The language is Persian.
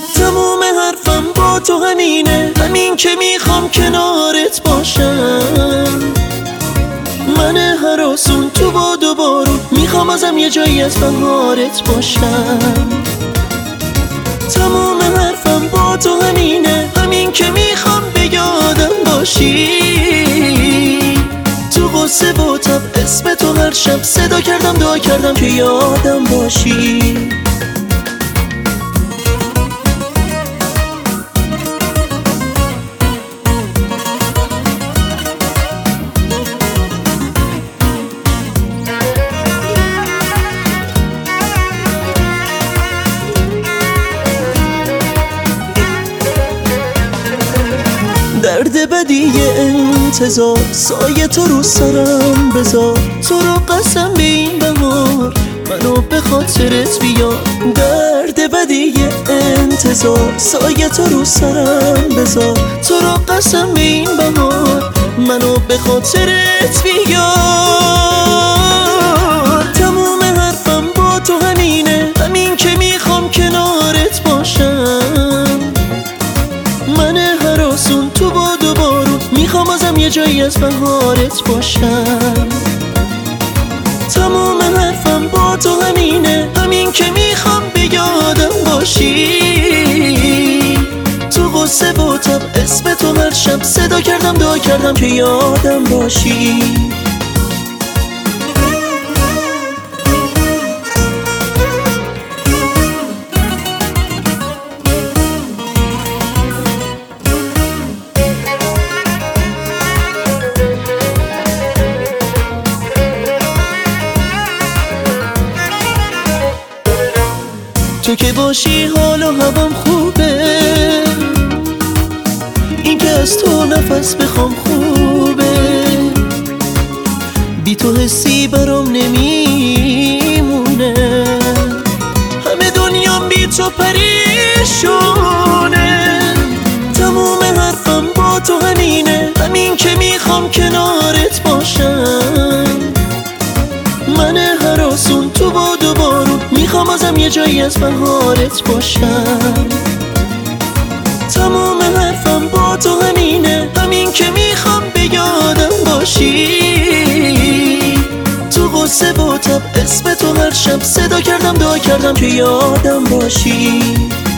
تموم حرفم با تو همینه، همین که میخوام کنارت باشم. من هراسون تو باد و بارون میخوام ازم یه جایی از بهارت باشم. تموم حرفم با تو همینه، همین که میخوام به یادم باشی. تو غصه و تب اسم تو هر شب صدا کردم، دعا کردم که یادم باشی. درد بدی انتظار، سایه تو رو سرم بذار. تو رو قسم به این بهار، منو به خاطرت بیار. درد بدی انتظار، سایه تو رو سرم بذار. تو رو قسم به این بهار، منو به خاطرت بیار. تموم حرفم با تو همینه، همین که میخوام کنارت باشم. من هراسون تو باد و بارون میخوام ازم یه جایی از بهارت باشم. تمام حرفم با تو همینه، همین که میخوام به یادم باشی. تو غصه و تب اسم تو هر شب صدا کردم، دعا کردم که یادم باشی. تو که باشی حال و هوام خوبه، این که از تو نفس بخوام خوبه. بی تو حسی برام نمیمونه، همه دنیام بی تو پریشونه. تموم حرفم با تو همینه، همین که میخوام کنارت باشم. من هراسون تو باد و بارون میخوام ازم یه جایی از بهارت باشم. تمام حرفم با تو همینه، همین که میخوام به یادم باشی. تو غصه و تب اسم تو هر شب صدا کردم، دعا کردم که یادم باشی.